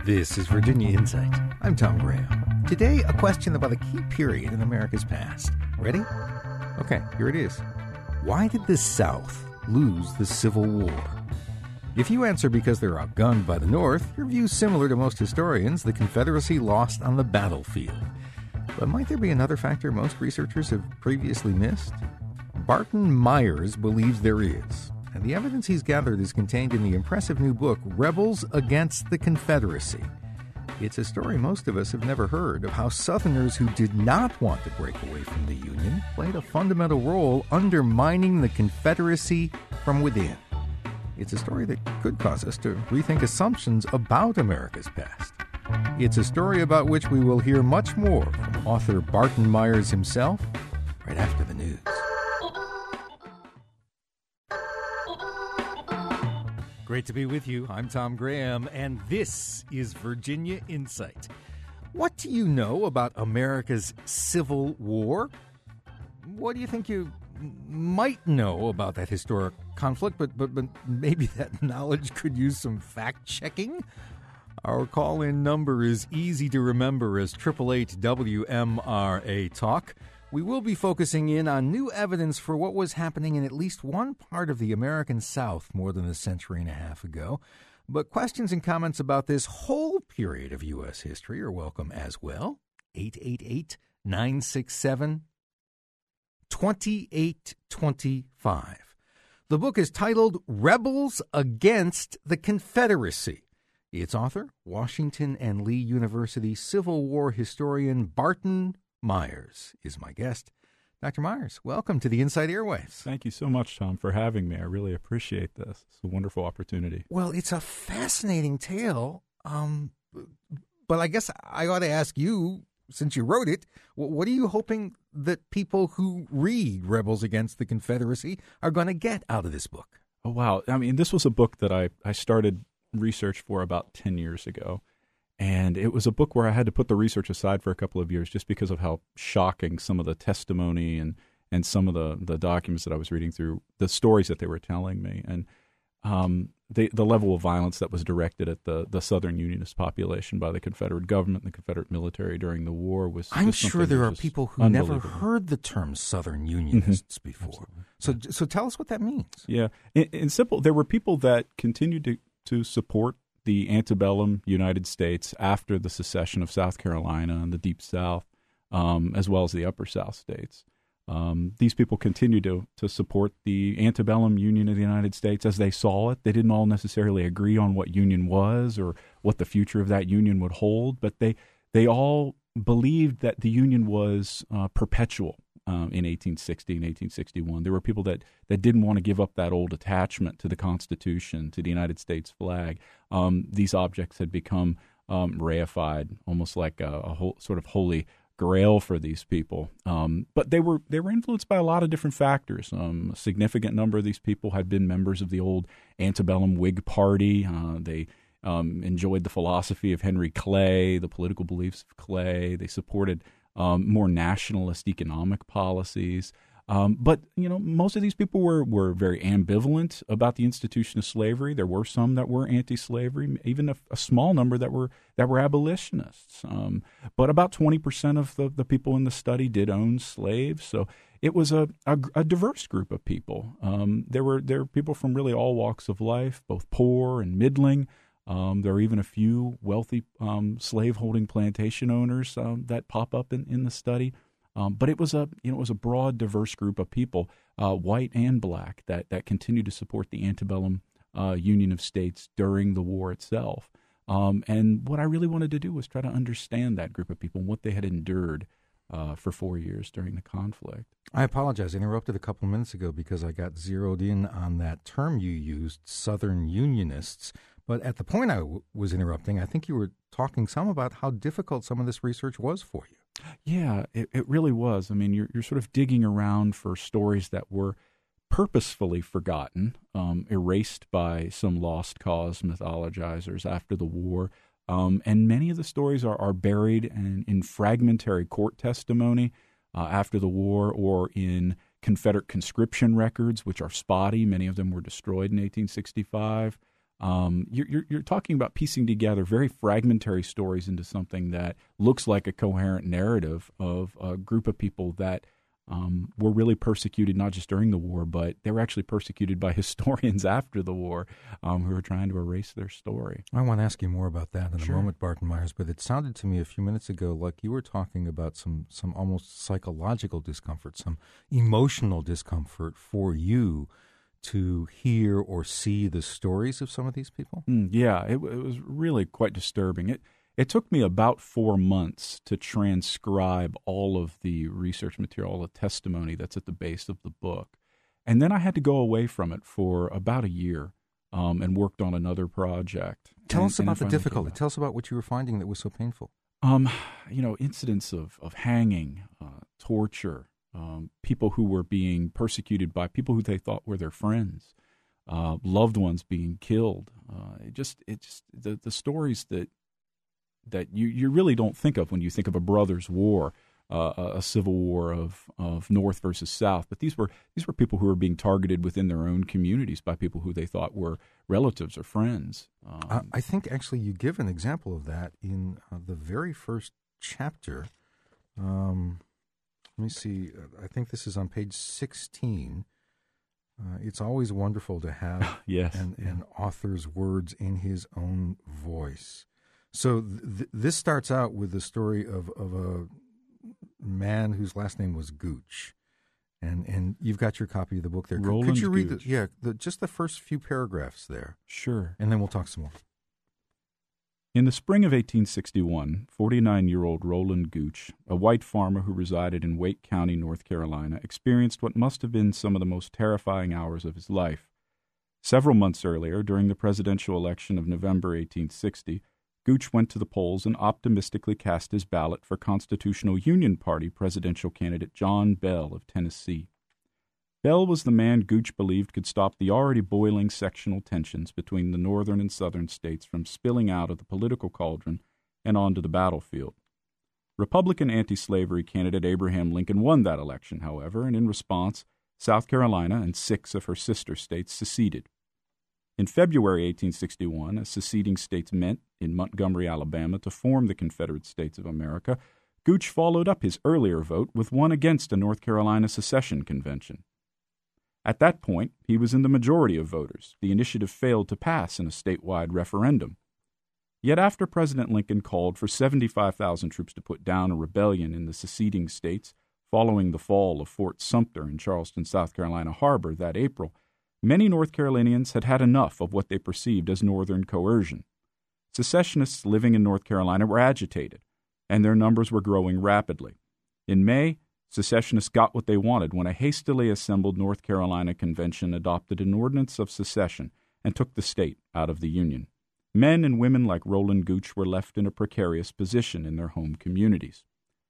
This is Virginia Insight. I'm Tom Graham. Today, a question about a key period in America's past. Ready? Okay, here it is. Why did the South lose the Civil War? If you answer because they're outgunned by the North, your view's similar to most historians. The Confederacy lost on the battlefield. But might there be another factor most researchers have previously missed? Barton Myers believes there is. And the evidence he's gathered is contained in the impressive new book, Rebels Against the Confederacy. It's a story most of us have never heard of how Southerners who did not want to break away from the Union played a fundamental role undermining the Confederacy from within. It's a story that could cause us to rethink assumptions about America's past. It's a story about which we will hear much more from author Barton Myers himself right after the news. Great to be with you. I'm Tom Graham, and this is Virginia Insight. What do you know about America's Civil War? What do you think you might know about that historic conflict, but maybe that knowledge could use some fact-checking? Our call-in number is easy to remember as 888-WMRA-TALK. We will be focusing in on new evidence for what was happening in at least one part of the American South more than a century and a half ago. But questions and comments about this whole period of U.S. history are welcome as well. 888-967-2825. The book is titled Rebels Against the Confederacy. Its author, Washington and Lee University Civil War historian Barton Myers is my guest. Dr. Myers, welcome to the Inside Airwaves. Thank you so much, Tom, for having me. I really appreciate this. It's a wonderful opportunity. Well, it's a fascinating tale, but I guess I ought to ask you, since you wrote it, what are you hoping that people who read Rebels Against the Confederacy are going to get out of this book? Oh, wow. I mean, this was a book that I started research for about 10 years ago. And it was a book where I had to put the research aside for a couple of years just because of how shocking some of the testimony and some of the documents that I was reading through, the stories that they were telling me, and the level of violence that was directed at the Southern Unionist population by the Confederate government and the Confederate military during the war was. I'm sure there are people who never heard the term Southern Unionists before. So tell us what that means. Yeah, in simple, there were people that continued to support the antebellum United States after the secession of South Carolina and the Deep South, as well as the Upper South states. These people continued to support the antebellum Union of the United States as they saw it. They didn't all necessarily agree on what Union was or what the future of that Union would hold, but they all believed that the Union was perpetual. In 1860 and 1861. There were people that didn't want to give up that old attachment to the Constitution, to the United States flag. These objects had become reified, almost like a whole sort of holy grail for these people. But they were influenced by a lot of different factors. A significant number of these people had been members of the old antebellum Whig Party. They enjoyed the philosophy of Henry Clay, the political beliefs of Clay. They supported more nationalist economic policies. But, most of these people were very ambivalent about the institution of slavery. There were some that were anti-slavery, even a small number that were abolitionists. But about 20% of the people in the study did own slaves. So it was a diverse group of people. There were people from really all walks of life, both poor and middling. There are even a few wealthy slaveholding plantation owners that pop up in the study, but it was a broad, diverse group of people, white and black, that continued to support the antebellum Union of States during the war itself. And what I really wanted to do was try to understand that group of people and what they had endured for 4 years during the conflict. I apologize. I interrupted a couple of minutes ago because I got zeroed in on that term you used, Southern Unionists. But at the point I was interrupting, I think you were talking some about how difficult some of this research was for you. Yeah, it really was. I mean, you're sort of digging around for stories that were purposefully forgotten, erased by some lost cause mythologizers after the war. And many of the stories are buried in fragmentary court testimony after the war or in Confederate conscription records, which are spotty. Many of them were destroyed in 1865. You're talking about piecing together very fragmentary stories into something that looks like a coherent narrative of a group of people that were really persecuted, not just during the war, but they were actually persecuted by historians after the war who were trying to erase their story. I want to ask you more about that in Sure. a moment, Barton Myers, but it sounded to me a few minutes ago like you were talking about some almost psychological discomfort, some emotional discomfort for you to hear or see the stories of some of these people? Yeah, it was really quite disturbing. It took me about 4 months to transcribe all of the research material, all the testimony that's at the base of the book. And then I had to go away from it for about a year and worked on another project. Tell us about the finally difficulty. came back. Tell us about what you were finding that was so painful. Incidents of hanging, torture, people who were being persecuted by people who they thought were their friends, loved ones being killed. The stories that you really don't think of when you think of a brothers' war, a civil war of North versus South. But these were people who were being targeted within their own communities by people who they thought were relatives or friends. I think actually you give an example of that in the very first chapter. Let me see. I think this is on page 16. It's always wonderful to have Yes. an author's words in his own voice. So this starts out with the story of a man whose last name was Gooch, and you've got your copy of the book there. Roland Could you read Gooch. just the first few paragraphs there, Sure. and then we'll talk some more. In the spring of 1861, 49-year-old Roland Gooch, a white farmer who resided in Wake County, North Carolina, experienced what must have been some of the most terrifying hours of his life. Several months earlier, during the presidential election of November 1860, Gooch went to the polls and optimistically cast his ballot for Constitutional Union Party presidential candidate John Bell of Tennessee. Bell was the man Gooch believed could stop the already boiling sectional tensions between the northern and southern states from spilling out of the political cauldron and onto the battlefield. Republican anti-slavery candidate Abraham Lincoln won that election, however, and in response, South Carolina and 6 of her sister states seceded. In February 1861, as seceding states met in Montgomery, Alabama, to form the Confederate States of America, Gooch followed up his earlier vote with one against a North Carolina secession convention. At that point, he was in the majority of voters. The initiative failed to pass in a statewide referendum. Yet after President Lincoln called for 75,000 troops to put down a rebellion in the seceding states following the fall of Fort Sumter in Charleston, South Carolina Harbor that April, many North Carolinians had had enough of what they perceived as Northern coercion. Secessionists living in North Carolina were agitated, and their numbers were growing rapidly. In May, secessionists got what they wanted when a hastily assembled North Carolina convention adopted an ordinance of secession and took the state out of the Union. Men and women like Roland Gooch were left in a precarious position in their home communities.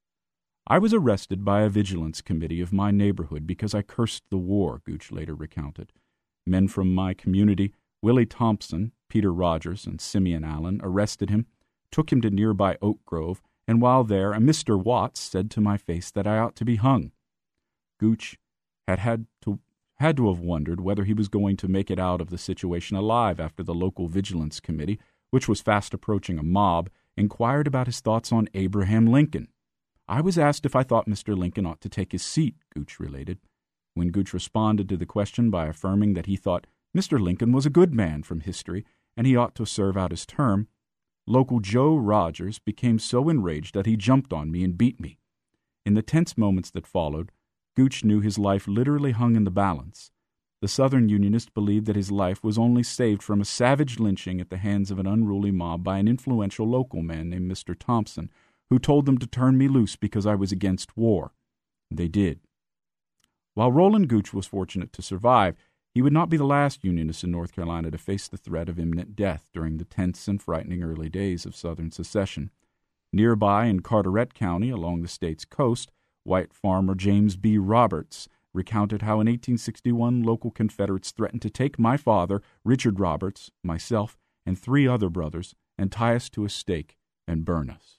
I was arrested by a vigilance committee of my neighborhood because I cursed the war, Gooch later recounted. Men from my community, Willie Thompson, Peter Rogers, and Simeon Allen, arrested him, took him to nearby Oak Grove, and while there, a Mr. Watts said to my face that I ought to be hung. Gooch had to have wondered whether he was going to make it out of the situation alive after the local vigilance committee, which was fast approaching a mob, inquired about his thoughts on Abraham Lincoln. I was asked if I thought Mr. Lincoln ought to take his seat, Gooch related. When Gooch responded to the question by affirming that he thought Mr. Lincoln was a good man from history and he ought to serve out his term, local Joe Rogers became so enraged that he jumped on me and beat me. In the tense moments that followed, Gooch knew his life literally hung in the balance. The Southern Unionist believed that his life was only saved from a savage lynching at the hands of an unruly mob by an influential local man named Mr. Thompson, who told them to turn me loose because I was against war. They did. While Roland Gooch was fortunate to survive, he would not be the last Unionist in North Carolina to face the threat of imminent death during the tense and frightening early days of Southern secession. Nearby in Carteret County, along the state's coast, white farmer James B. Roberts recounted how in 1861 local Confederates threatened to take my father, Richard Roberts, myself, and 3 other brothers, and tie us to a stake and burn us.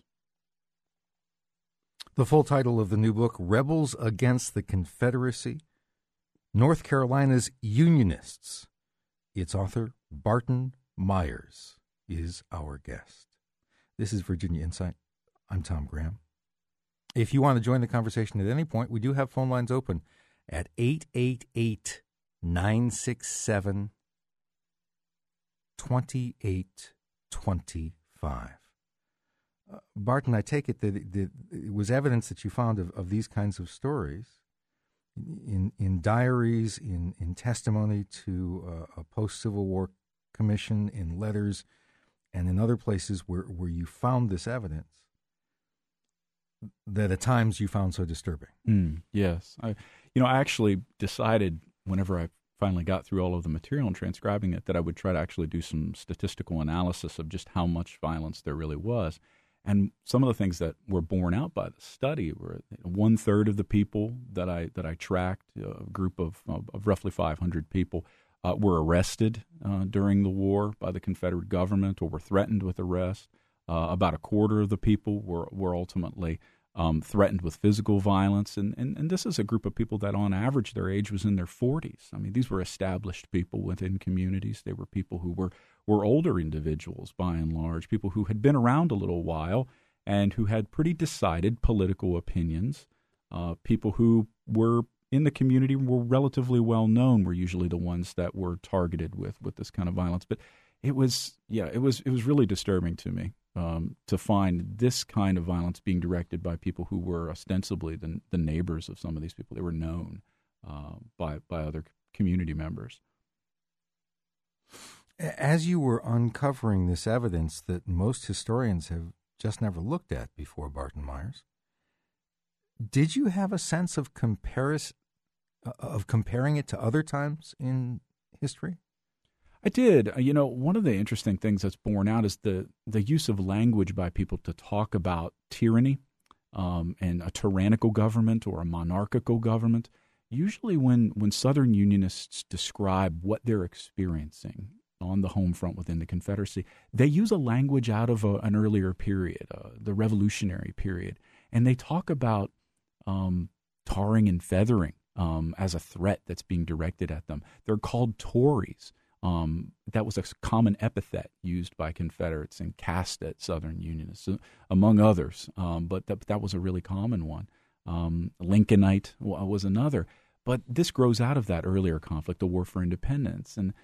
The full title of the new book, Rebels Against the Confederacy, North Carolina's Unionists. Its author, Barton Myers is our guest. This is Virginia Insight. I'm Tom Graham. If you want to join the conversation at any point, we do have phone lines open at 888-967-2825. Barton, I take it that it was evidence that you found of these kinds of stories in diaries, in testimony to a post-Civil War commission, in letters, and in other places where you found this evidence that at times you found so disturbing. Yes. I actually decided whenever I finally got through all of the material and transcribing it that I would try to actually do some statistical analysis of just how much violence there really was. And some of the things that were borne out by the study were 1/3 of the people that I tracked, a group of roughly 500 people, were arrested during the war by the Confederate government or were threatened with arrest. About 1/4 of the people were ultimately threatened with physical violence. And this is a group of people that on average their age was in their 40s. I mean, these were established people within communities. They were people who were older individuals by and large, people who had been around a little while and who had pretty decided political opinions, people who were in the community, were relatively well known, were usually the ones that were targeted with this kind of violence. But it was really disturbing to me to find this kind of violence being directed by people who were ostensibly the neighbors of some of these people. They were known by other community members. As you were uncovering this evidence that most historians have just never looked at before, Barton Myers, did you have a sense of comparing it to other times in history? I did. One of the interesting things that's borne out is the use of language by people to talk about tyranny and a tyrannical government or a monarchical government. Usually when Southern Unionists describe what they're experiencing on the home front within the Confederacy, they use a language out of an earlier period, the Revolutionary period, and they talk about tarring and feathering as a threat that's being directed at them. They're called Tories. That was a common epithet used by Confederates and cast at Southern Unionists, among others, but that was a really common one. Lincolnite was another. But this grows out of that earlier conflict, the War for Independence. And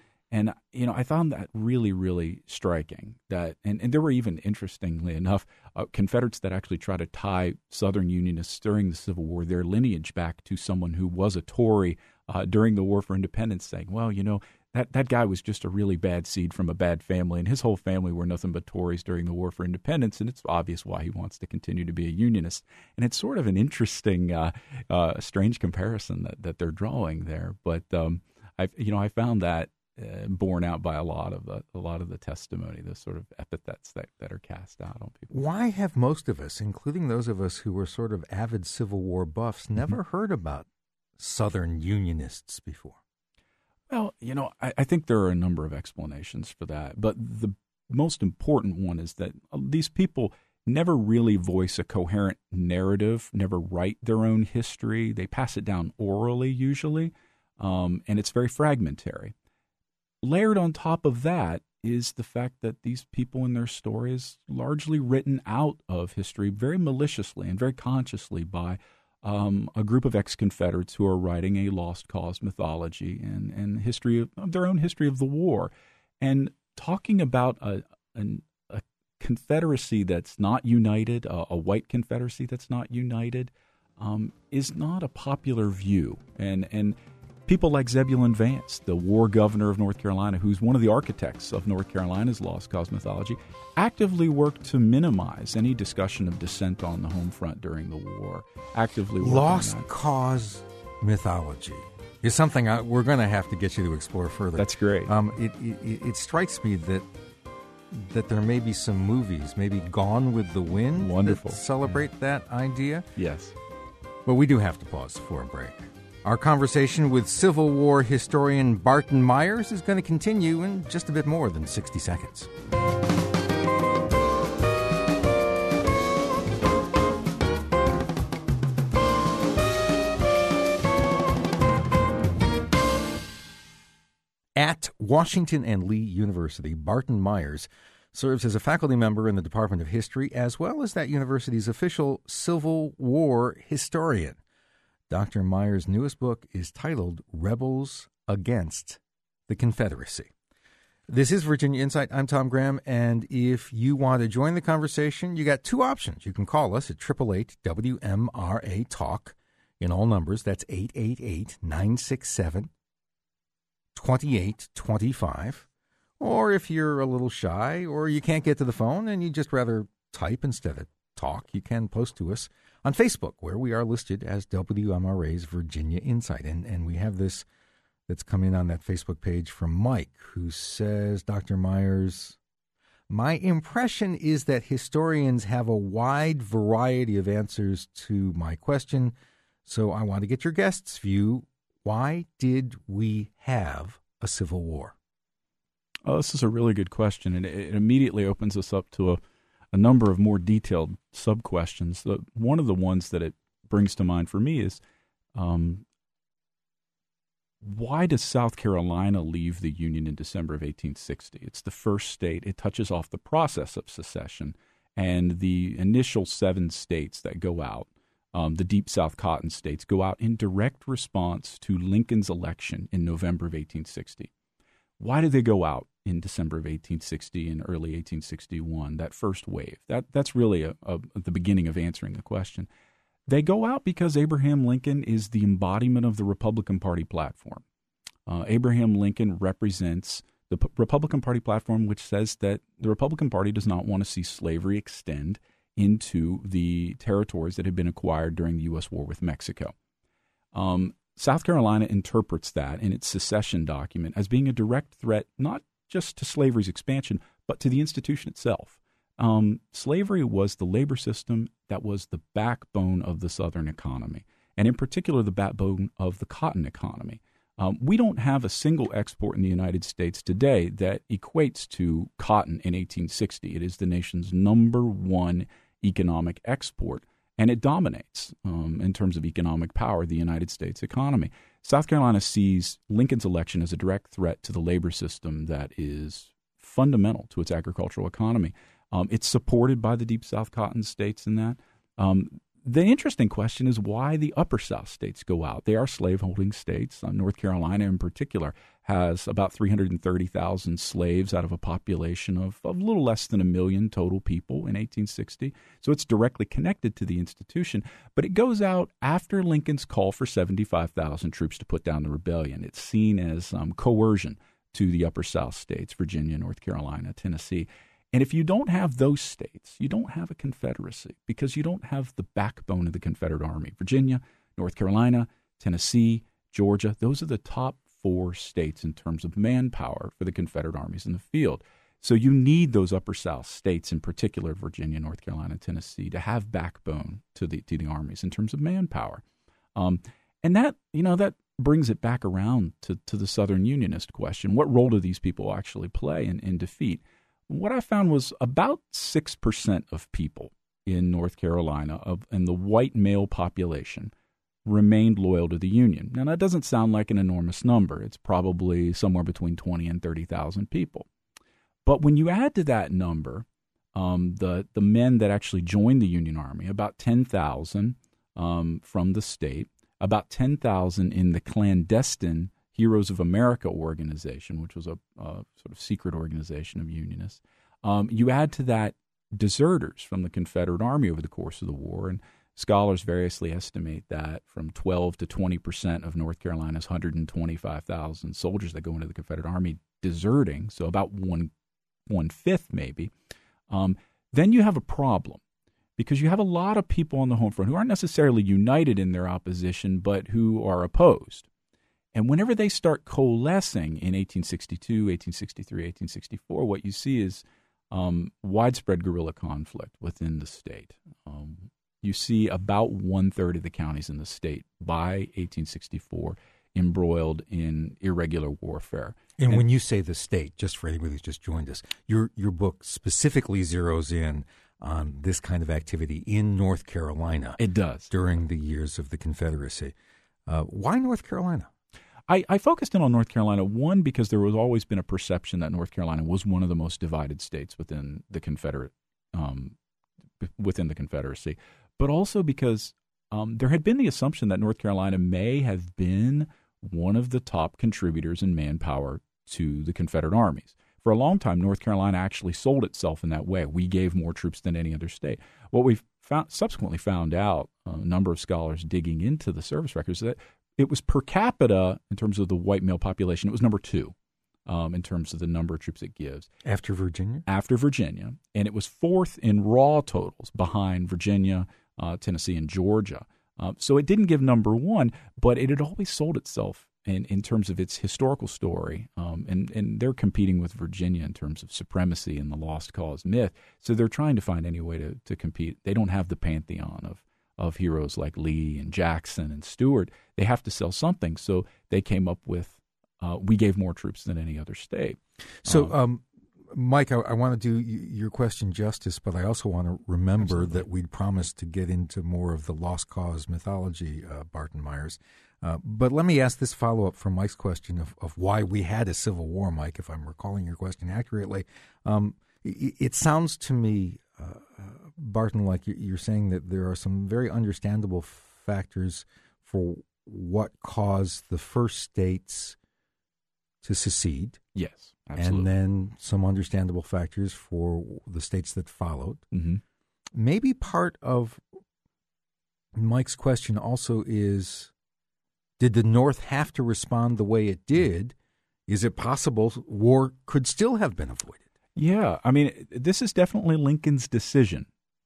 I found that really, really striking. That and there were even, interestingly enough, Confederates that actually try to tie Southern Unionists during the Civil War, their lineage back to someone who was a Tory during the War for Independence, saying, well, that guy was just a really bad seed from a bad family, and his whole family were nothing but Tories during the War for Independence, and it's obvious why he wants to continue to be a Unionist. And it's sort of an interesting, strange comparison that they're drawing there. But I found that borne out by a lot of the testimony, the sort of epithets that are cast out on people. Why have most of us, including those of us who were sort of avid Civil War buffs, never heard about Southern Unionists before? Well, I think there are a number of explanations for that, but the most important one is that these people never really voice a coherent narrative, never write their own history. They pass it down orally usually, and it's very fragmentary. Layered on top of that is the fact that these people in their stories largely written out of history very maliciously and very consciously by a group of ex-Confederates who are writing a lost cause mythology and history of their own history of the war, and talking about a Confederacy that's not united, a white Confederacy that's not united, is not a popular view. And people like Zebulon Vance, the war governor of North Carolina, who's one of the architects of North Carolina's lost cause mythology, actively worked to minimize any discussion of dissent on the home front during the war. Actively lost cause mythology is something we're going to have to get you to explore further. That's great. It strikes me that there may be some movies, maybe Gone with the Wind, wonderful, that celebrate that idea. Yes. But we do have to pause for a break. Our conversation with Civil War historian Barton Myers is going to continue in just a bit more than 60 seconds. At Washington and Lee University, Barton Myers serves as a faculty member in the Department of History, as well as that university's official Civil War historian. Dr. Myers' newest book is titled Rebels Against the Confederacy. This is Virginia Insight. I'm Tom Graham, and if you want to join the conversation, you got two options. You can call us at 888-WMRA-TALK in all numbers. That's 888-967-2825. Or if you're a little shy or you can't get to the phone and you just rather type instead of talk, you can post to us on Facebook, where we are listed as WMRA's Virginia Insight. And we have this that's come in on that Facebook page from Mike, who says, Dr. Myers, my impression is that historians have a wide variety of answers to my question, so I want to get your guest's view. Why did we have a Civil War? Oh, this is a really good question, and it immediately opens us up to a number of more detailed sub-questions. One of the ones that it brings to mind for me is, why does South Carolina leave the Union in December of 1860? It's the first state. It touches off the process of secession, and the initial 7 states that go out, the Deep South Cotton states, go out in direct response to Lincoln's election in November of 1860. Why did they go out in December of 1860 and early 1861, that first wave? That's really the beginning of answering the question. They go out because Abraham Lincoln is the embodiment of the Republican Party platform. Abraham Lincoln represents the Republican Party platform, which says that the Republican Party does not want to see slavery extend into the territories that had been acquired during the U.S. war with Mexico. South Carolina interprets that in its secession document as being a direct threat not just to slavery's expansion, but to the institution itself. Slavery was the labor system that was the backbone of the Southern economy, and in particular the backbone of the cotton economy. We don't have a single export in the United States today that equates to cotton in 1860. It is the nation's number one economic export, and it dominates, in terms of economic power, the United States economy. South Carolina sees Lincoln's election as a direct threat to the labor system that is fundamental to its agricultural economy. It's supported by the Deep South Cotton states in that. The interesting question is why the Upper South states go out. They are slaveholding states. North Carolina, in particular, has about 330,000 slaves out of a population of a little less than 1 million total people in 1860. So it's directly connected to the institution. But it goes out after Lincoln's call for 75,000 troops to put down the rebellion. It's seen as coercion to the Upper South states, Virginia, North Carolina, Tennessee. And if you don't have those states, you don't have a confederacy because you don't have the backbone of the Confederate Army. Virginia, North Carolina, Tennessee, Georgia, those are the top 4 states in terms of manpower for the Confederate armies in the field. So you need those Upper South states, in particular Virginia, North Carolina, Tennessee, to have backbone to the armies in terms of manpower. And that brings it back around to the Southern Unionist question. What role do these people actually play in defeat? What I found was about 6% of people in North Carolina and the white male population remained loyal to the Union. Now, that doesn't sound like an enormous number. It's probably somewhere between 20 and 30,000 people. But when you add to that number the men that actually joined the Union Army, about 10,000 from the state, about 10,000 in the clandestine Heroes of America organization, which was a sort of secret organization of Unionists. You add to that deserters from the Confederate Army over the course of the war, and scholars variously estimate that from 12 to 20% of North Carolina's 125,000 soldiers that go into the Confederate Army deserting, so about one-fifth maybe. Then you have a problem because you have a lot of people on the home front who aren't necessarily united in their opposition, but who are opposed. And whenever they start coalescing in 1862, 1863, 1864, what you see is widespread guerrilla conflict within the state. You see about 1/3 of the counties in the state by 1864 embroiled in irregular warfare. And when you say the state, just for anybody who's just joined us, your book specifically zeroes in on this kind of activity in North Carolina. It does. During the years of the Confederacy. Why North Carolina? I focused in on North Carolina, one, because there was always been a perception that North Carolina was one of the most divided states within the Confederacy, but also because there had been the assumption that North Carolina may have been one of the top contributors in manpower to the Confederate armies. For a long time, North Carolina actually sold itself in that way. We gave more troops than any other state. What we've subsequently found out, a number of scholars digging into the service records, that it was per capita, in terms of the white male population, it was number 2 in terms of the number of troops it gives. After Virginia? After Virginia. And it was 4th in raw totals behind Virginia, Tennessee, and Georgia. So it didn't give number 1, but it had always sold itself in terms of its historical story. And they're competing with Virginia in terms of supremacy and the lost cause myth. So they're trying to find any way to compete. They don't have the pantheon of heroes like Lee and Jackson and Stewart. They have to sell something. So they came up with, we gave more troops than any other state. So, Mike, I want to do your question justice, but I also want to remember that we'd promised to get into more of the lost cause mythology, Barton Myers. But let me ask this follow-up from Mike's question of why we had a civil war, Mike, if I'm recalling your question accurately. It sounds to me, Barton, like you're saying that there are some very understandable factors for what caused the first states to secede. Yes, absolutely. And then some understandable factors for the states that followed. Mm-hmm. Maybe part of Mike's question also is, did the North have to respond the way it did? Is it possible war could still have been avoided? Yeah, I mean, this is definitely Lincoln's decision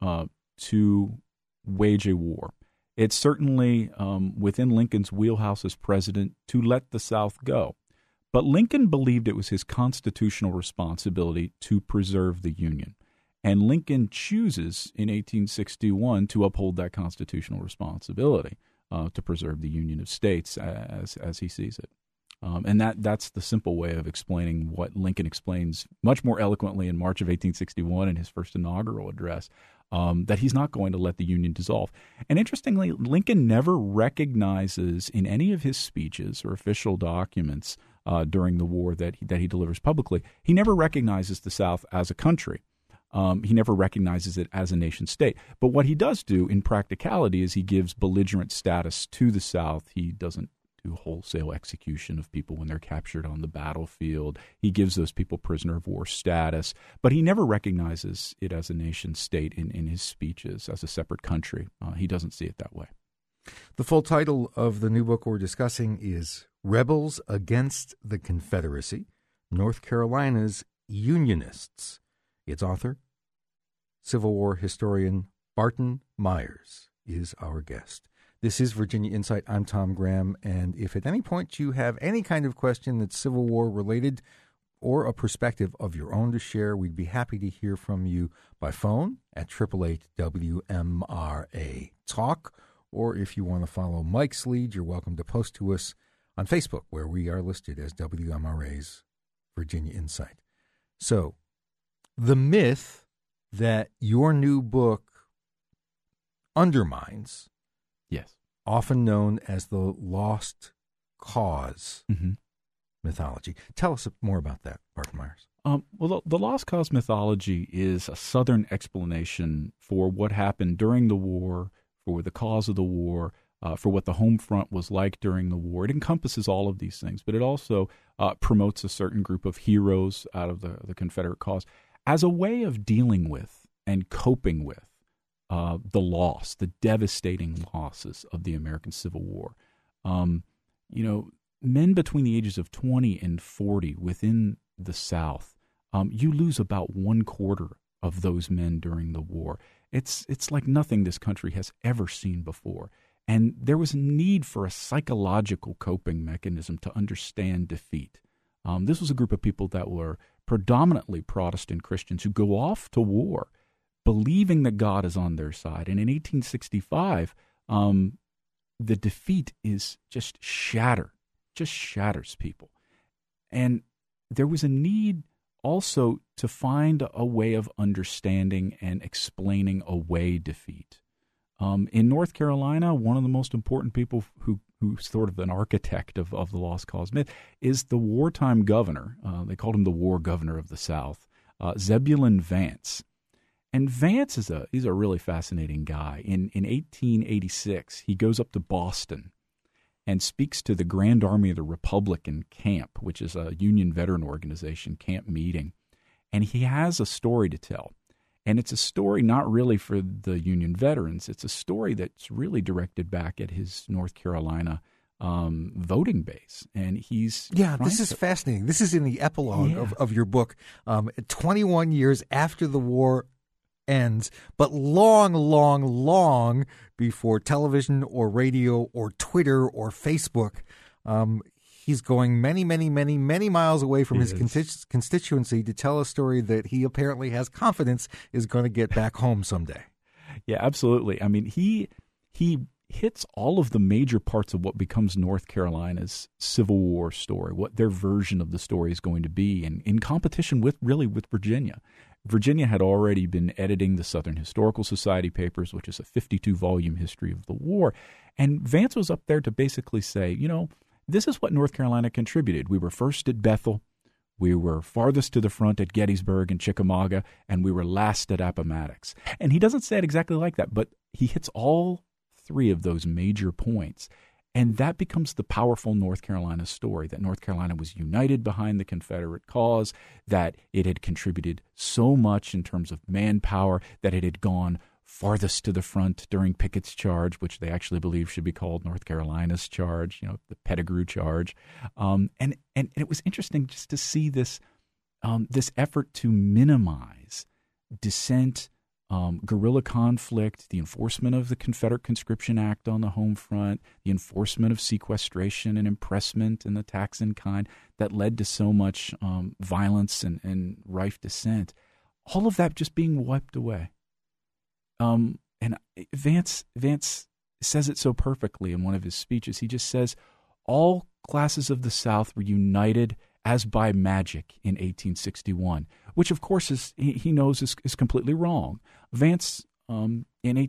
to wage a war. It's certainly within Lincoln's wheelhouse as president to let the South go. But Lincoln believed it was his constitutional responsibility to preserve the Union. And Lincoln chooses in 1861 to uphold that constitutional responsibility to preserve the Union of States as he sees it. And that's the simple way of explaining what Lincoln explains much more eloquently in March of 1861 in his first inaugural address, that he's not going to let the Union dissolve. And interestingly, Lincoln never recognizes in any of his speeches or official documents during the war that he delivers publicly, he never recognizes the South as a country. He never recognizes it as a nation state. But what he does do in practicality is he gives belligerent status to the South. He doesn't do wholesale execution of people when they're captured on the battlefield. He gives those people prisoner of war status. But he never recognizes it as a nation state in his speeches as a separate country. He doesn't see it that way. The full title of the new book we're discussing is Rebels Against the Confederacy, North Carolina's Unionists. Its author, Civil War historian Barton Myers, is our guest. This is Virginia Insight. I'm Tom Graham, and if at any point you have any kind of question that's Civil War related or a perspective of your own to share, we'd be happy to hear from you by phone at 888-WMRA Talk, or if you want to follow Mike's lead, you're welcome to post to us on Facebook, where we are listed as WMRA's Virginia Insight. So, the myth that your new book undermines, yes, often known as the lost cause mythology. Tell us more about that, Barton Myers. Well, the lost cause mythology is a Southern explanation for what happened during the war, for the cause of the war, for what the home front was like during the war. It encompasses all of these things, but it also promotes a certain group of heroes out of the Confederate cause as a way of dealing with and coping with the loss, the devastating losses of the American Civil War. Men between the ages of 20 and 40 within the South, you lose about 1/4 of those men during the war. It's like nothing this country has ever seen before. And there was a need for a psychological coping mechanism to understand defeat. This was a group of people that were predominantly Protestant Christians who go off to war believing that God is on their side. And in 1865, the defeat is just shatters people. And there was a need also to find a way of understanding and explaining away defeat. In North Carolina, one of the most important people who's sort of an architect of the lost cause myth is the wartime governor. They called him the war governor of the South, Zebulon Vance. And Vance he's a really fascinating guy. In 1886, he goes up to Boston and speaks to the Grand Army of the Republic in camp, which is a Union veteran organization camp meeting. And he has a story to tell. And it's a story not really for the Union veterans. It's a story that's really directed back at his North Carolina voting base. And this is fascinating. This is in the epilogue of your book, 21 years after the war ends, but long, long, long before television or radio or Twitter or Facebook. He's going many, many, many, many miles away from his constituency to tell a story that he apparently has confidence is going to get back home someday. Yeah, absolutely. I mean, he hits all of the major parts of what becomes North Carolina's Civil War story, what their version of the story is going to be, and in competition with Virginia. Virginia had already been editing the Southern Historical Society papers, which is a 52-volume history of the war. And Vance was up there to basically say, this is what North Carolina contributed. We were first at Bethel, we were farthest to the front at Gettysburg and Chickamauga, and we were last at Appomattox. And he doesn't say it exactly like that, but he hits all three of those major points. And that becomes the powerful North Carolina story, that North Carolina was united behind the Confederate cause, that it had contributed so much in terms of manpower, that it had gone farthest to the front during Pickett's charge, which they actually believe should be called North Carolina's charge, the Pettigrew charge. And it was interesting just to see this effort to minimize dissent, guerrilla conflict, the enforcement of the Confederate Conscription Act on the home front, the enforcement of sequestration and impressment and the tax in kind that led to so much violence and rife dissent. All of that just being wiped away. And Vance says it so perfectly in one of his speeches. He just says, all classes of the South were united as by magic in 1861, which of course he knows is completely wrong. Vance, in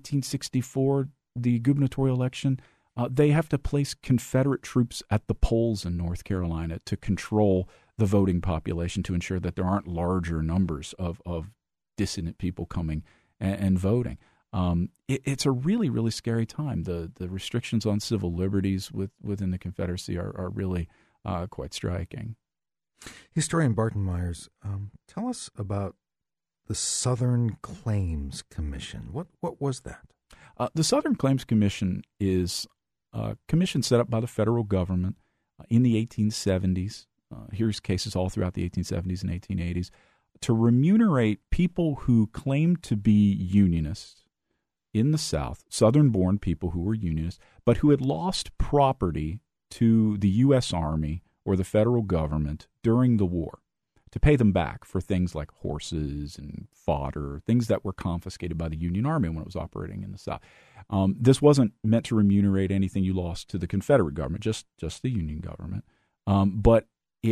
1864, the gubernatorial election, they have to place Confederate troops at the polls in North Carolina to control the voting population, to ensure that there aren't larger numbers of dissident people coming and voting. It's a really, really scary time. The restrictions on civil liberties within the Confederacy are really quite striking. Historian Barton Myers, tell us about the Southern Claims Commission. What was that? The Southern Claims Commission is a commission set up by the federal government in the 1870s. Here's cases all throughout the 1870s and 1880s to remunerate people who claimed to be Unionists in the South, Southern-born people who were Unionists, but who had lost property to the U.S. Army or the federal government during the war, to pay them back for things like horses and fodder, things that were confiscated by the Union Army when it was operating in the South. This wasn't meant to remunerate anything you lost to the Confederate government, just the Union government. But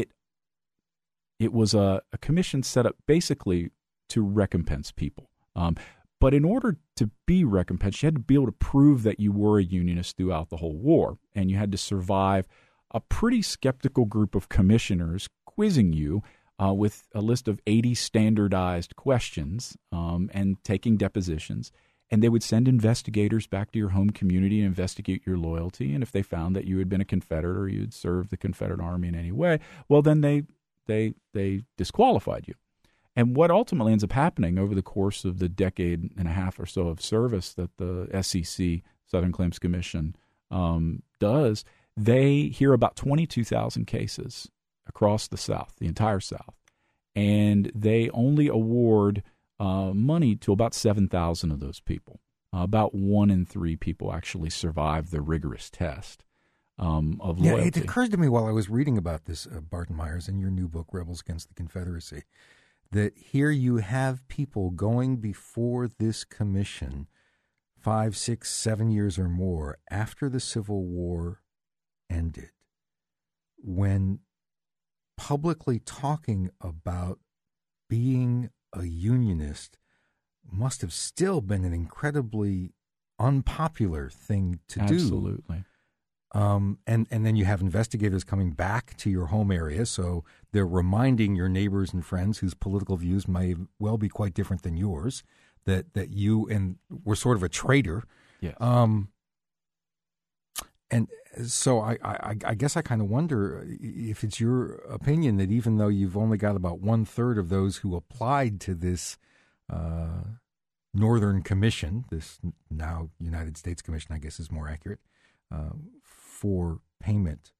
it was a commission set up basically to recompense people. But in order to be recompensed, you had to be able to prove that you were a Unionist throughout the whole war, and you had to survive a pretty skeptical group of commissioners quizzing you with a list of 80 standardized questions and taking depositions. And they would send investigators back to your home community and investigate your loyalty. And if they found that you had been a Confederate or you had served the Confederate Army in any way, well, then they disqualified you. And what ultimately ends up happening over the course of the decade and a half or so of service that the SEC, Southern Claims Commission, does, they hear about 22,000 cases across the South, the entire South, and they only award money to about 7,000 of those people. About 1 in 3 people actually survive the rigorous test of loyalty. Yeah, it occurred to me while I was reading about this, Barton Myers, in your new book, Rebels Against the Confederacy, that here you have people going before this commission 5, 6, 7 years or more after the Civil War ended, when publicly talking about being a Unionist must have still been an incredibly unpopular thing to do. Absolutely. And then you have investigators coming back to your home area, so they're reminding your neighbors and friends whose political views may well be quite different than yours that you and were sort of a traitor. Yes. And so I guess I kind of wonder if it's your opinion that even though you've only got about 1/3 of those who applied to this Northern Commission, this now United States Commission, I guess is more accurate, for payment,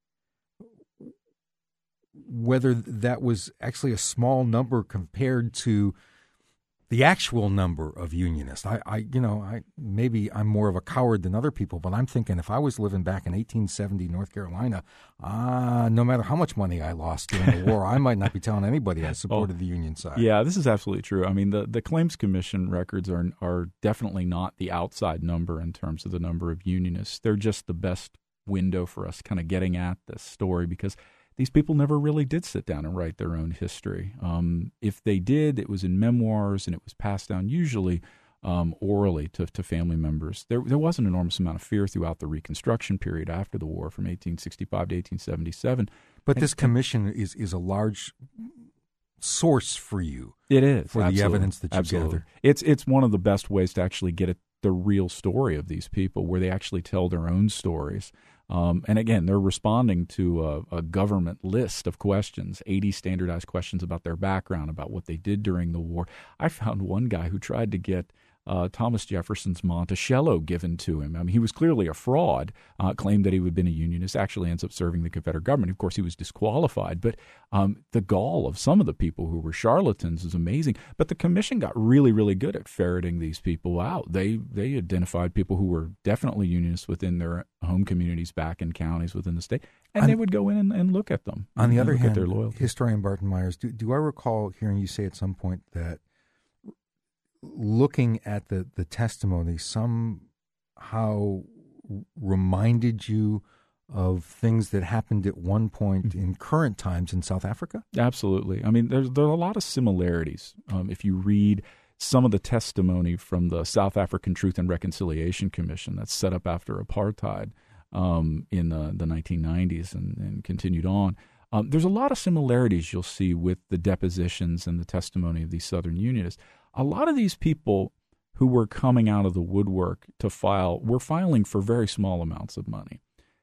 whether that was actually a small number compared to the actual number of unionists. Maybe I'm more of a coward than other people, but I'm thinking if I was living back in 1870 North Carolina, no matter how much money I lost during the war, I might not be telling anybody I supported the union side. Yeah, this is absolutely true. I mean, the Claims Commission records are definitely not the outside number in terms of the number of unionists. They're just the best window for us kind of getting at this story because these people never really did sit down and write their own history. If they did, it was in memoirs and it was passed down usually orally to family members. There was an enormous amount of fear throughout the Reconstruction period after the war from 1865 to 1877. But this commission is a large source for you. It is. For the evidence that you gather. It's one of the best ways to actually get at the real story of these people, where they actually tell their own stories. And again, they're responding to a government list of questions, 80 standardized questions about their background, about what they did during the war. I found one guy who tried to get Thomas Jefferson's Monticello given to him. I mean, he was clearly a fraud, claimed that he had been a unionist, actually ends up serving the Confederate government. Of course, he was disqualified. But the gall of some of the people who were charlatans is amazing. But the commission got really, really good at ferreting these people out. They identified people who were definitely unionists within their home communities back in counties within the state, and they would go in and look at them. On the other hand, their loyalty. Historian Barton Myers, do I recall hearing you say at some point that looking at the testimony somehow reminded you of things that happened at one point in current times in South Africa? Absolutely. I mean, there's a lot of similarities. If you read some of the testimony from the South African Truth and Reconciliation Commission that's set up after apartheid in the 1990s and continued on, there's a lot of similarities you'll see with the depositions and the testimony of these Southern Unionists. A lot of these people who were coming out of the woodwork to file were filing for very small amounts of money.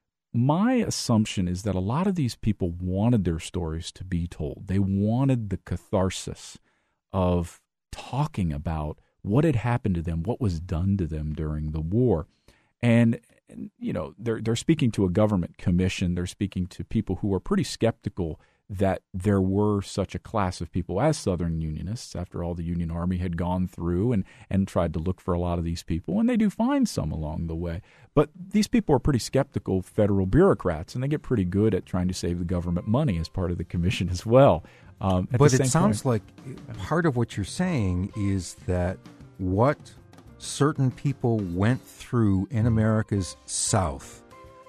My assumption is that a lot of these people wanted their stories to be told. They wanted the catharsis of talking about what had happened to them, what was done to them during the war. And you know, they're speaking to a government commission. They're speaking to people who are pretty skeptical that there were such a class of people as Southern Unionists. After all, the Union Army had gone through and tried to look for a lot of these people, and they do find some along the way. But these people are pretty skeptical federal bureaucrats, and they get pretty good at trying to save the government money as part of the commission as well. But it sounds like part of what you're saying is that what certain people went through in America's South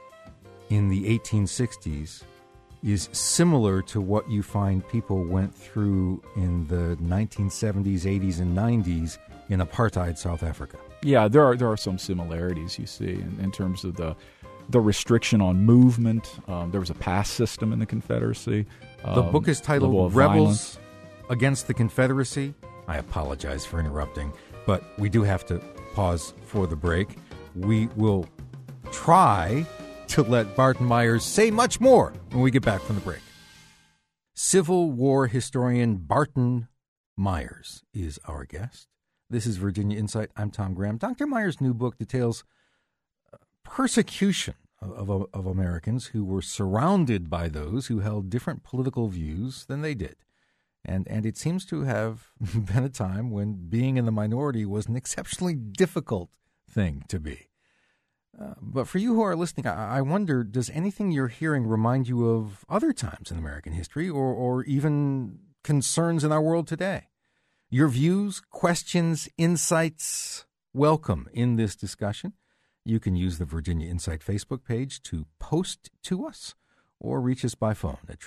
in the 1860s is similar to what you find people went through in the 1970s, 80s, and 90s in apartheid South Africa. Yeah, there are some similarities you see in terms of the restriction on movement. There was a pass system in the Confederacy. The book is titled Rebels Against the Confederacy. I apologize for interrupting, but we do have to pause for the break. We will try to let Barton Myers say much more when we get back from the break. Civil War historian Barton Myers is our guest. This is Virginia Insight. I'm Tom Graham. Dr. Myers' new book details persecution of Americans who were surrounded by those who held different political views than they did. And it seems to have been a time when being in the minority was an exceptionally difficult thing to be. But for you who are listening, I wonder, does anything you're hearing remind you of other times in American history or even concerns in our world today? Your views, questions, insights, welcome in this discussion. You can use the Virginia Insight Facebook page to post to us or reach us by phone at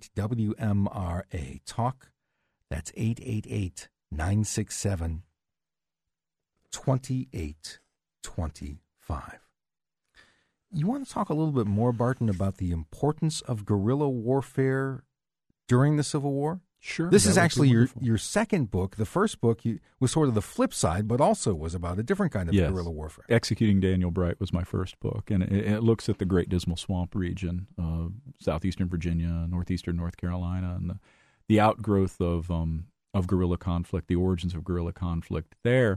888-WMRA-TALK. That's 888-967-2862. 25. You want to talk a little bit more, Barton, about the importance of guerrilla warfare during the Civil War? Sure. This is actually your second book. The first book was sort of the flip side, but also was about a different kind of guerrilla warfare. Executing Daniel Bright was my first book, and it looks at the Great Dismal Swamp region, southeastern Virginia, northeastern North Carolina, and the outgrowth of guerrilla conflict, the origins of guerrilla conflict there,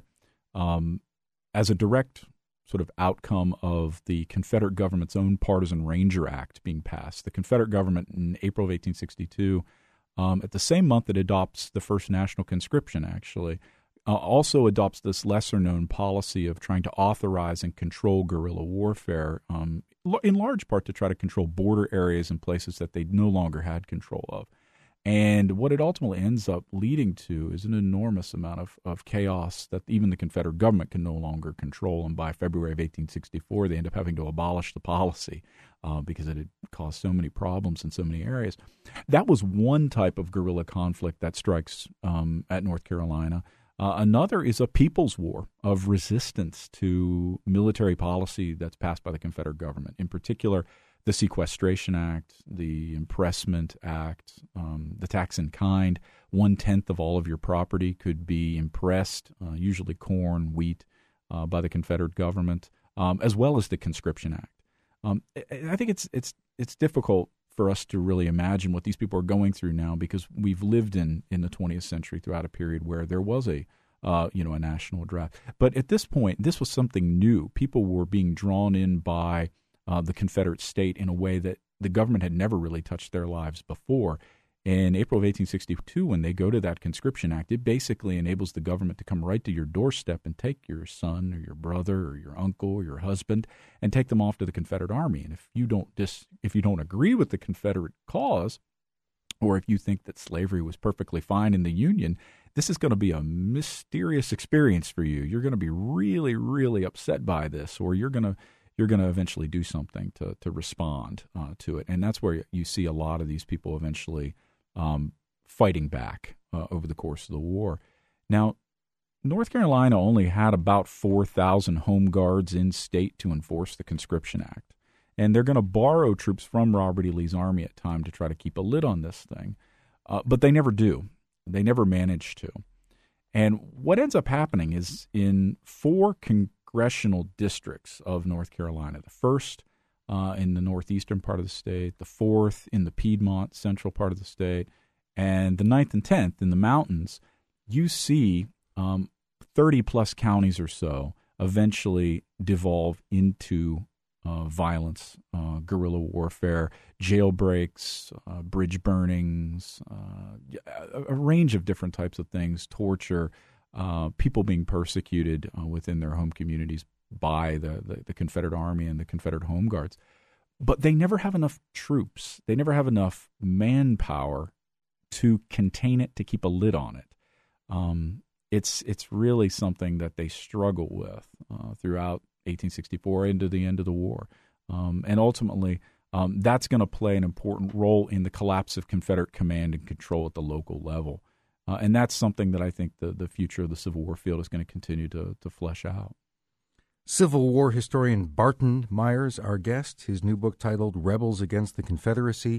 as a direct sort of outcome of the Confederate government's own Partisan Ranger Act being passed. The Confederate government in April of 1862, at the same month it adopts the first national conscription, actually, also adopts this lesser-known policy of trying to authorize and control guerrilla warfare, in large part to try to control border areas and places that they no longer had control of. And what it ultimately ends up leading to is an enormous amount of chaos that even the Confederate government can no longer control. And by February of 1864, they end up having to abolish the policy because it had caused so many problems in so many areas. That was one type of guerrilla conflict that strikes at North Carolina. Another is a people's war of resistance to military policy that's passed by the Confederate government. In particular, the Sequestration Act, the Impressment Act, the tax in kind. 1/10 of all of your property could be impressed, usually corn, wheat, by the Confederate government, as well as the Conscription Act. I think it's difficult for us to really imagine what these people are going through now because we've lived in the 20th century throughout a period where there was a national draft. But at this point, this was something new. People were being drawn in by the Confederate state in a way that the government had never really touched their lives before. In April of 1862, when they go to that Conscription Act, it basically enables the government to come right to your doorstep and take your son or your brother or your uncle or your husband and take them off to the Confederate Army. And if you don't agree with the Confederate cause, or if you think that slavery was perfectly fine in the Union, this is going to be a mysterious experience for you. You're going to be really, really upset by this, or you're going to eventually do something to respond to it. And that's where you see a lot of these people eventually fighting back over the course of the war. Now, North Carolina only had about 4,000 home guards in state to enforce the Conscription Act. And they're going to borrow troops from Robert E. Lee's army at time to try to keep a lid on this thing. But they never do. They never manage to. And what ends up happening is in 4 congressional districts of North Carolina, the first in the northeastern part of the state, the 4th in the Piedmont central part of the state, and the 9th and 10th in the mountains, you see 30-plus counties or so eventually devolve into violence, guerrilla warfare, jailbreaks, bridge burnings, a range of different types of things, torture, people being persecuted within their home communities by the Confederate Army and the Confederate Home Guards. But they never have enough troops. They never have enough manpower to contain it, to keep a lid on it. It's really something that they struggle with throughout 1864 into the end of the war. And ultimately, that's going to play an important role in the collapse of Confederate command and control at the local level. And that's something that I think the future of the Civil War field is going to continue to flesh out. Civil War historian Barton Myers, our guest, his new book titled Rebels Against the Confederacy.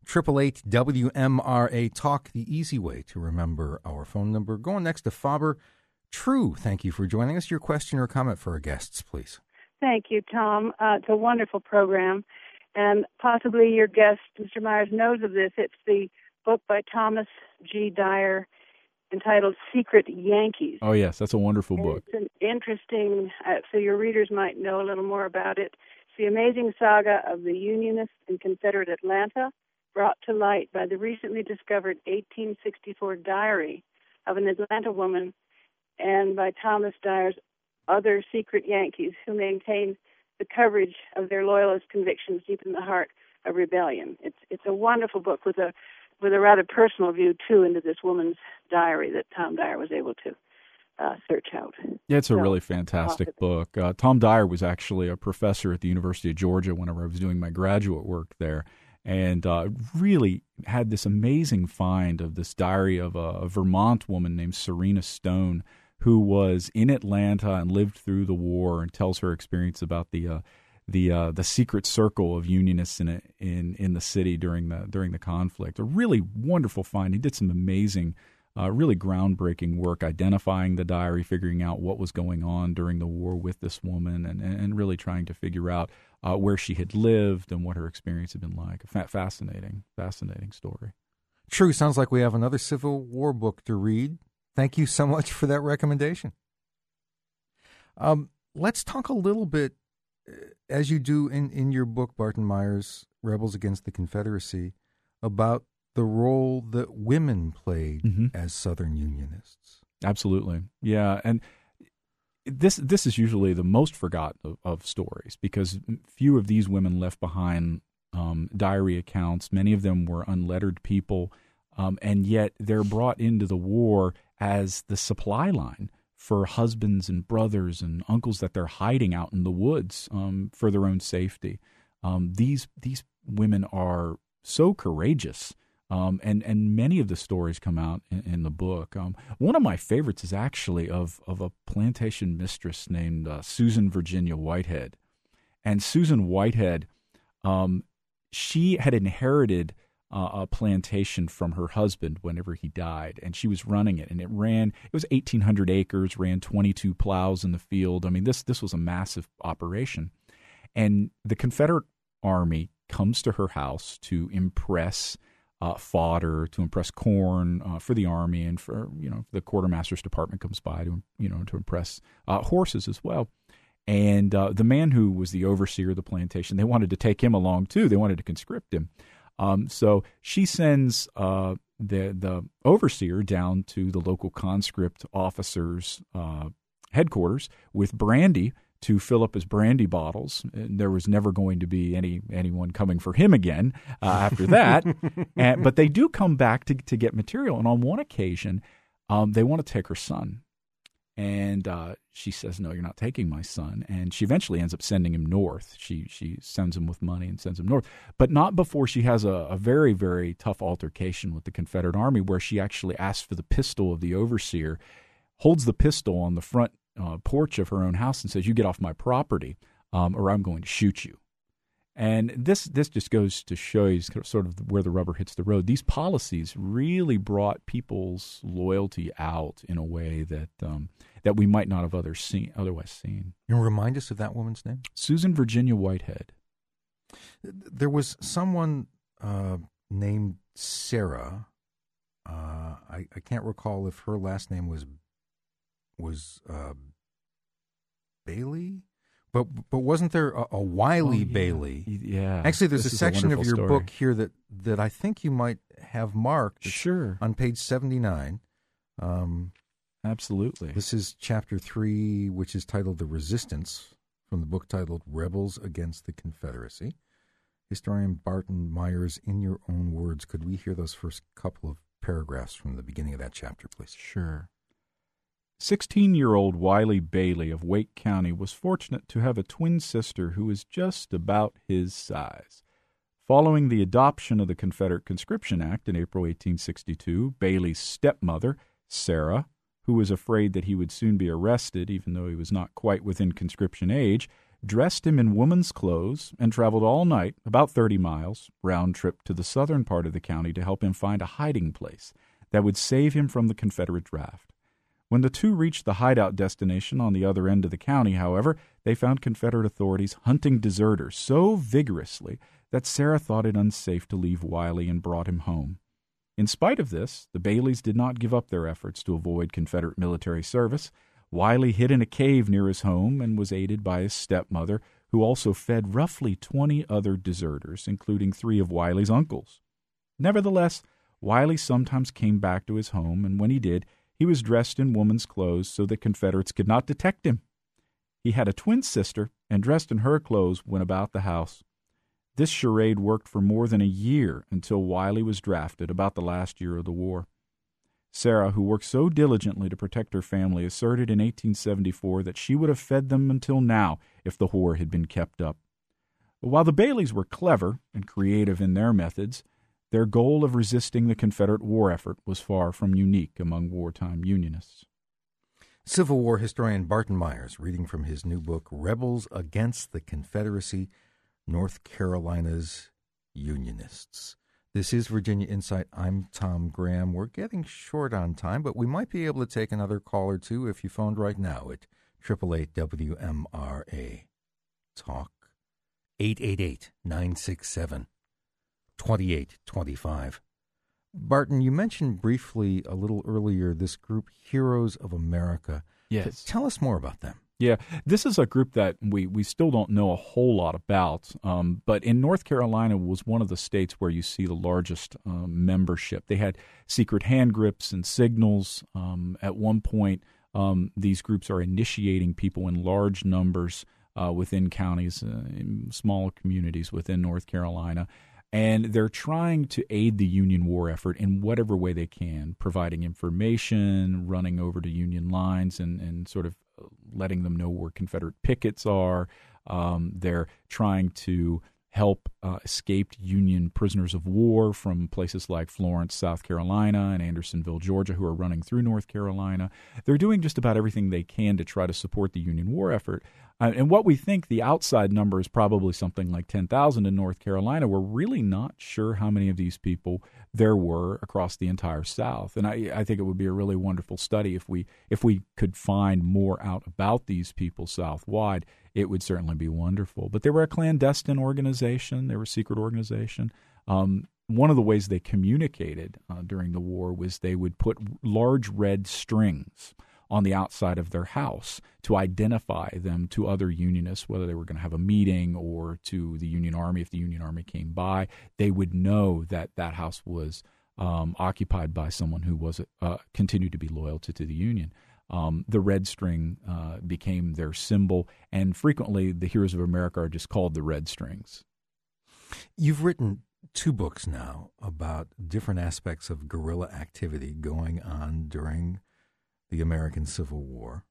888-WMRA-TALK, the easy way to remember our phone number. Going next to Faber True. Thank you for joining us. Your question or comment for our guests, please. Thank you, Tom. It's a wonderful program. And possibly your guest, Mr. Myers, knows of this. It's the book by Thomas G. Dyer entitled Secret Yankees. Oh, yes, that's a wonderful book. It's an interesting, so your readers might know a little more about it. It's the amazing saga of the Unionist and Confederate Atlanta, brought to light by the recently discovered 1864 diary of an Atlanta woman and by Thomas Dyer's other secret Yankees who maintained the courage of their loyalist convictions deep in the heart of rebellion. It's a wonderful book with a rather personal view, too, into this woman's diary that Tom Dyer was able to search out. Yeah, it's a really fantastic book. Tom Dyer was actually a professor at the University of Georgia whenever I was doing my graduate work there, and really had this amazing find of this diary of a Vermont woman named Serena Stone, who was in Atlanta and lived through the war, and tells her experience about the secret circle of Unionists in the city during the conflict. A really wonderful find. He did some amazing, really groundbreaking work identifying the diary, figuring out what was going on during the war with this woman, and really trying to figure out where she had lived and what her experience had been like. A fascinating story. True. Sounds like we have another Civil War book to read. Thank you so much for that recommendation. Let's talk a little bit, as you do in your book, Barton Myers, Rebels Against the Confederacy, about the role that women played as Southern Unionists. Absolutely. Yeah. And this is usually the most forgotten of stories, because few of these women left behind diary accounts. Many of them were unlettered people, and yet they're brought into the war as the supply line for husbands and brothers and uncles that they're hiding out in the woods for their own safety. These women are so courageous, and many of the stories come out in the book. One of my favorites is actually of a plantation mistress named Susan Virginia Whitehead. And Susan Whitehead, she had inherited a plantation from her husband whenever he died, and she was running it. And it was 1,800 acres, ran 22 plows in the field. I mean, this was a massive operation. And the Confederate Army comes to her house to impress fodder, to impress corn for the Army, and for the quartermaster's department comes by to impress horses as well. And the man who was the overseer of the plantation, they wanted to take him along too. They wanted to conscript him. So she sends the overseer down to the local conscript officers' headquarters with brandy to fill up his brandy bottles. And there was never going to be anyone coming for him again after that. But they do come back to get material. And on one occasion, they want to take her son. And she says, "No, you're not taking my son." And she eventually ends up sending him north. She sends him with money and sends him north, but not before she has a very, very tough altercation with the Confederate Army, where she actually asks for the pistol of the overseer, holds the pistol on the front porch of her own house, and says, "You get off my property, or I'm going to shoot you." And this just goes to show you sort of where the rubber hits the road. These policies really brought people's loyalty out in a way that that we might not have otherwise seen. You remind us of that woman's name? Susan Virginia Whitehead. There was someone named Sarah. I can't recall if her last name was Bailey. But wasn't there a Wiley Bailey? Yeah. Actually, there's a section of your story. book here that I think you might have marked. Sure. On page 79. Absolutely. This is chapter 3, which is titled "The Resistance," from the book titled "Rebels Against the Confederacy." Historian Barton Myers, in your own words, could we hear those first couple of paragraphs from the beginning of that chapter, please? Sure. 16-year-old Wiley Bailey of Wake County was fortunate to have a twin sister who was just about his size. Following the adoption of the Confederate Conscription Act in April 1862, Bailey's stepmother, Sarah, who was afraid that he would soon be arrested even though he was not quite within conscription age, dressed him in woman's clothes and traveled all night, about 30 miles, round trip to the southern part of the county to help him find a hiding place that would save him from the Confederate draft. When the two reached the hideout destination on the other end of the county, however, they found Confederate authorities hunting deserters so vigorously that Sarah thought it unsafe to leave Wiley and brought him home. In spite of this, the Baileys did not give up their efforts to avoid Confederate military service. Wiley hid in a cave near his home and was aided by his stepmother, who also fed roughly 20 other deserters, including 3 of Wiley's uncles. Nevertheless, Wiley sometimes came back to his home, and when he did, he was dressed in woman's clothes so that Confederates could not detect him. He had a twin sister, and dressed in her clothes went about the house. This charade worked for more than a year until Wiley was drafted about the last year of the war. Sarah, who worked so diligently to protect her family, asserted in 1874 that she would have fed them until now if the war had been kept up. But while the Baileys were clever and creative in their methods, their goal of resisting the Confederate war effort was far from unique among wartime Unionists. Civil War historian Barton Myers, reading from his new book, Rebels Against the Confederacy, North Carolina's Unionists. This is Virginia Insight. I'm Tom Graham. We're getting short on time, but we might be able to take another call or two if you phoned right now at 888-WMRA. Talk 888-967-2825. Barton, you mentioned briefly a little earlier this group, Heroes of America. Yes. Tell us more about them. Yeah, this is a group that we still don't know a whole lot about, but in North Carolina was one of the states where you see the largest membership. They had secret hand grips and signals. At one point, these groups are initiating people in large numbers within counties, in small communities within North Carolina. And they're trying to aid the Union war effort in whatever way they can, providing information, running over to Union lines and sort of letting them know where Confederate pickets are. They're trying to help escaped Union prisoners of war from places like Florence, South Carolina, and Andersonville, Georgia, who are running through North Carolina. They're doing just about everything they can to try to support the Union war effort. And what we think the outside number is probably something like 10,000 in North Carolina. We're really not sure how many of these people there were across the entire South. And I think it would be a really wonderful study if we could find more out about these people Southwide. It would certainly be wonderful. But they were a clandestine organization. They were a secret organization. One of the ways they communicated during the war was they would put large red strings on the outside of their house to identify them to other Unionists, whether they were going to have a meeting or to the Union Army. If the Union Army came by, they would know that that house was occupied by someone who was continued to be loyal to the Union. The red string became their symbol, and frequently the Heroes of America are just called the Red Strings. You've written 2 books now about different aspects of guerrilla activity going on during the American Civil War.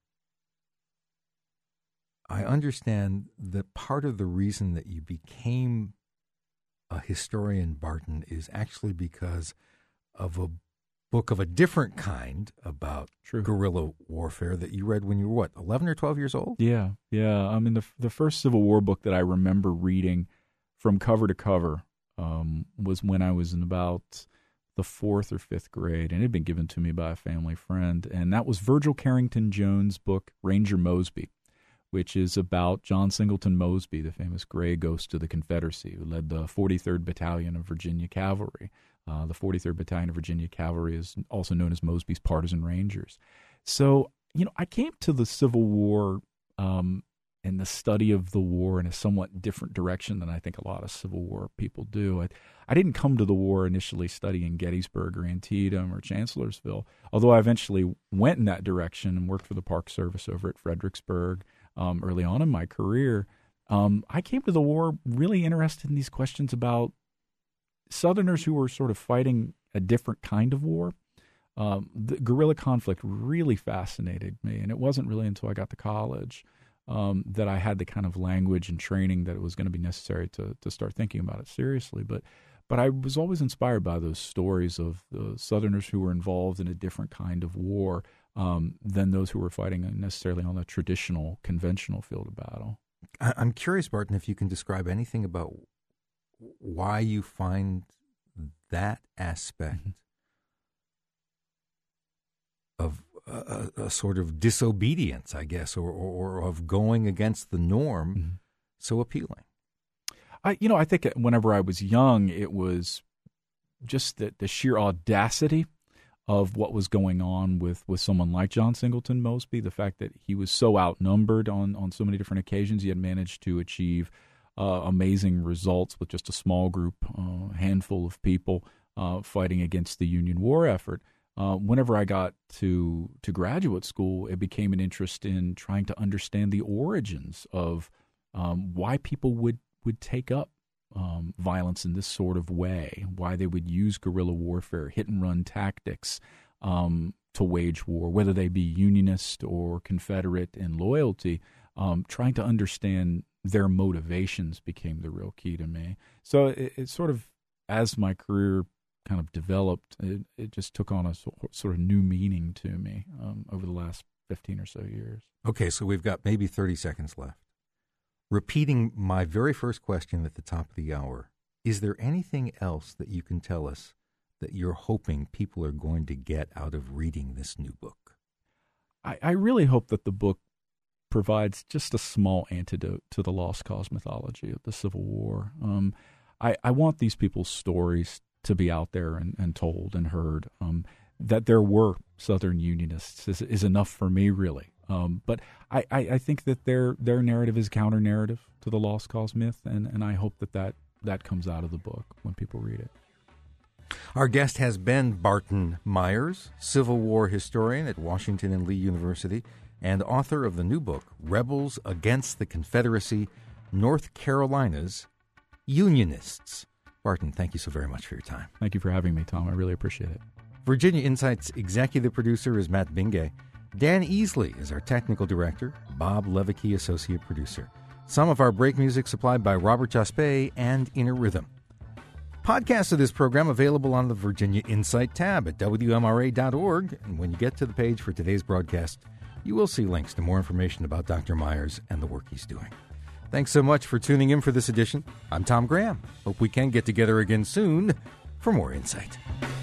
I understand that part of the reason that you became a historian, Barton, is actually because of a book of a different kind about guerrilla warfare that you read when you were, 11 or 12 years old? Yeah. I mean, the first Civil War book that I remember reading from cover to cover was when I was in about the 4th or 5th grade, and it had been given to me by a family friend, and that was Virgil Carrington Jones' book, Ranger Mosby, which is about John Singleton Mosby, the famous gray ghost of the Confederacy, who led the 43rd Battalion of Virginia Cavalry. The 43rd Battalion of Virginia Cavalry is also known as Mosby's Partisan Rangers. So, I came to the Civil War and the study of the war in a somewhat different direction than I think a lot of Civil War people do. I didn't come to the war initially studying Gettysburg or Antietam or Chancellorsville, although I eventually went in that direction and worked for the Park Service over at Fredericksburg early on in my career. I came to the war really interested in these questions about Southerners who were sort of fighting a different kind of war. The guerrilla conflict really fascinated me, and it wasn't really until I got to college that I had the kind of language and training that it was going to be necessary to start thinking about it seriously. But I was always inspired by those stories of the Southerners who were involved in a different kind of war than those who were fighting necessarily on the traditional, conventional field of battle. I'm curious, Barton, if you can describe anything about why you find that aspect of a sort of disobedience, I guess, or of going against the norm so appealing. I think whenever I was young, it was just the sheer audacity of what was going on with someone like John Singleton Mosby, the fact that he was so outnumbered on so many different occasions. He had managed to achieve amazing results with just a small group, handful of people fighting against the Union war effort. Whenever I got to graduate school, it became an interest in trying to understand the origins of why people would take up violence in this sort of way, why they would use guerrilla warfare, hit-and-run tactics to wage war, whether they be Unionist or Confederate in loyalty. Trying to understand their motivations became the real key to me. So it sort of, as my career kind of developed, it just took on a sort of new meaning to me over the last 15 or so years. Okay, so we've got maybe 30 seconds left. Repeating my very first question at the top of the hour, is there anything else that you can tell us that you're hoping people are going to get out of reading this new book? I really hope that the book provides just a small antidote to the lost cause mythology of the Civil War. I want these people's stories to be out there and told and heard. That there were Southern Unionists is enough for me, really. But I think that their narrative is counter-narrative to the lost cause myth, and I hope that comes out of the book when people read it. Our guest has been Barton Myers, Civil War historian at Washington and Lee University, and author of the new book, Rebels Against the Confederacy, North Carolina's Unionists. Barton, thank you so very much for your time. Thank you for having me, Tom. I really appreciate it. Virginia Insight's executive producer is Matt Bingay. Dan Easley is our technical director. Bob Levicki, associate producer. Some of our break music supplied by Robert Jaspe and Inner Rhythm. Podcasts of this program available on the Virginia Insight tab at WMRA.org. And when you get to the page for today's broadcast, you will see links to more information about Dr. Myers and the work he's doing. Thanks so much for tuning in for this edition. I'm Tom Graham. Hope we can get together again soon for more Insight.